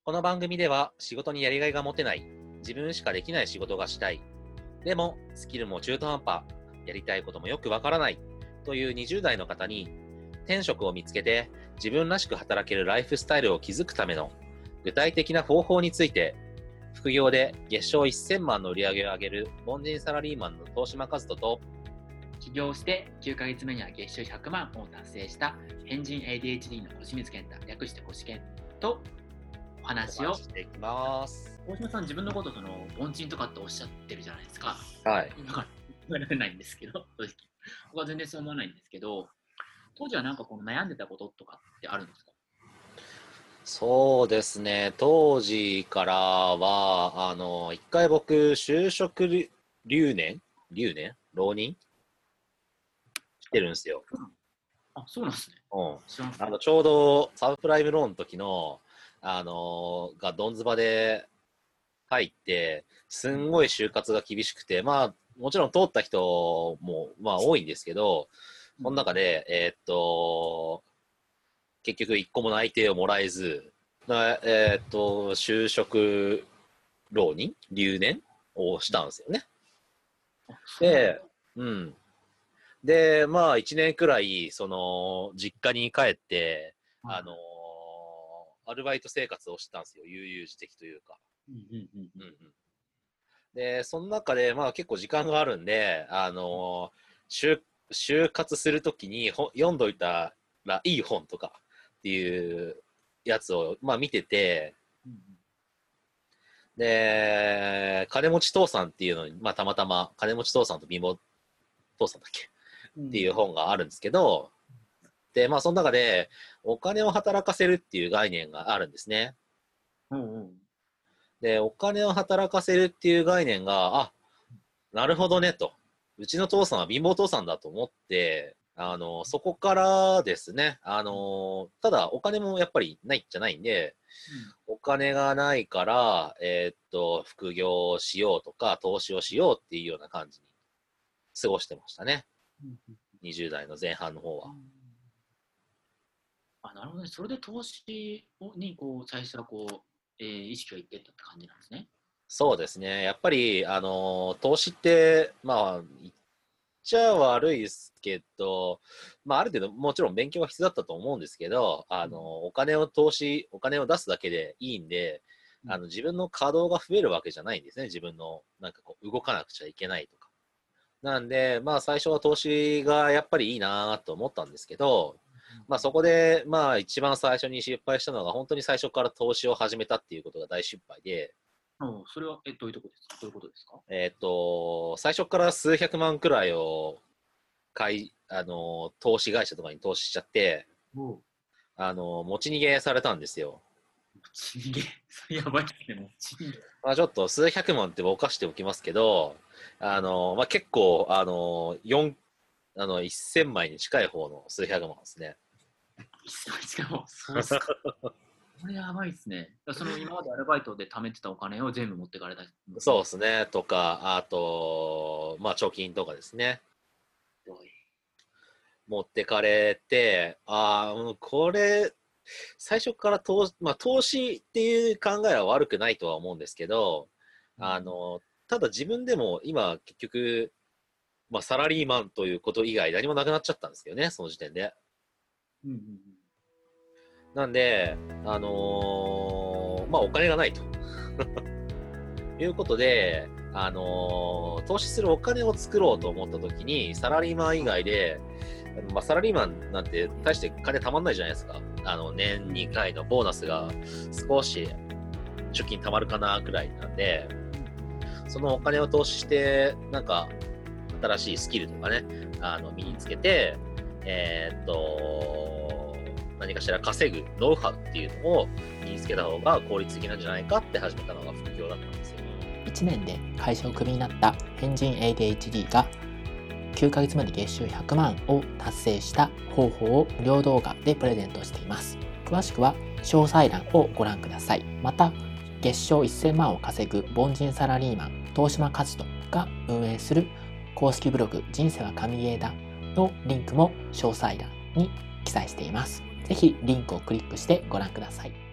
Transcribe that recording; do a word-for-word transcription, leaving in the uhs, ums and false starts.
この番組では仕事にやりがいが持てない、自分しかできない仕事がしたい、でもスキルも中途半端、やりたいこともよくわからないというにじゅう代の方に転職を見つけて自分らしく働けるライフスタイルを築くための具体的な方法について、副業で月商せんまんの売り上げを上げる凡人サラリーマンの東島和人と、 起業してきゅうかげつめには月収ひゃくまんを達成した変人 エーディーエイチディー の星水健太、略して星健とお話をしていきます。 大島さん、自分のことその凡人とかっておっしゃってるじゃないですか。 はい。 だから言われないんですけど、正直僕は全然そう思わないんですけど、当時はなんかこの悩んでたこととかってあるんですか？ そうですね。当時からは、あの、一回僕、就職留年留年浪人してるんですよ。 あ、そうなんですね。 うん。 知らんあの、ちょうどサブプライムローンの時の、あの、がどんずばで入って、すんごい就活が厳しくて、まあ、もちろん通った人も、まあ、多いんですけど、その中で、えーっと、結局一個も内定をもらえず、えーっと、就職浪人留年をしたんですよね。で、うん。で、まあ、一年くらい、その、実家に帰って、あのーアルバイト生活をしてたんですよ。悠々自適というか。 うんうんうんうんうん。で、その中で、まあ結構時間があるんで、あのー、就、就活するときにほ読んどいたらいい本とかっていうやつを、まあ見てて、 うんで、金持ち父さんっていうのに、まあたまたま、金持ち父さんと貧乏父さんだっけうんっていう本があるんですけど、で、まあその中で、お金を働かせるっていう概念があるんですね。 うんうんで、お金を働かせるっていう概念が、あ、なるほどねと。うちの父さんは貧乏父さんだと思って、あの、そこからですね、あの、ただお金もやっぱりないじゃないんで、お金がないから、えーっと、副業をしようとか、投資をしようっていうような感じに過ごしてましたね。 うんうんにじゅう代の前半の方は。 あ、なるほどね。それで投資をにこう最初はこう、えー意識がいってったって感じなんですね。 そうですね。やっぱり、あの、投資って、まあ、言っちゃ悪いですけど、まあ、ある程度、もちろん勉強は必要だったと思うんですけど、あの、お金を投資、お金を出すだけでいいんで、あの、自分の稼働が増えるわけじゃないんですね。自分の、なんかこう、動かなくちゃいけないとか。なんで、まあ、最初は投資がやっぱりいいなと思ったんですけど、まあ、そこで、まあ、一番最初に失敗したのが、本当に最初から投資を始めたっていうことが大失敗で、 うん、それは、え、どういうとこですか？どういうことですか？ えっと、最初から数百万くらいを買い、あの、投資会社とかに投資しちゃって、 おう、 あの、持ち逃げされたんですよ。 持ち逃げ。それやばいですね、持ち逃げ。 まあ、ちょっと数百万ってぼかしておきますけど、あの、まあ、結構、あの、四あの、せんまいに近い方の数百万ですね。 しかも、そうっすか。これやばいですね。だからその今までアルバイトで貯めてたお金を全部持ってかれた。 そうですね。とか、あと、まあ、貯金とかですね。 どうい持ってかれて、ああ、これ、最初から投,、まあ、投資っていう考えは悪くないとは思うんですけど、あの、ただ自分でも今結局、まあ、サラリーマンということ以外何もなくなっちゃったんですけどね、その時点で。 うんうんなんで、あのーまあ、お金がないということで、あのー投資するお金を作ろうと思った時に、サラリーマン以外で、まあ、サラリーマンなんて大して金たまんないじゃないですか。あの、年にかいのボーナスが少し貯金たまるかなくらいなんで、そのお金を投資して、なんか、新しいスキルとかね、あの、身につけて、えーっと、何かしら稼ぐノウハウっていうのを身につけた方が効率的なんじゃないかって始めたのが副業だったんですよ。 いちねんで会社をクビになった変人 エーディーエイチディー がきゅうかげつまで月収ひゃくまんを達成した方法を無料動画でプレゼントしています。詳しくは詳細欄をご覧ください。また、月商せんまんを稼ぐ凡人サラリーマン東島和人が運営する公式ブログ人生は神ゲーだのリンクも詳細欄に記載しています。ぜひリンクをクリックしてご覧ください。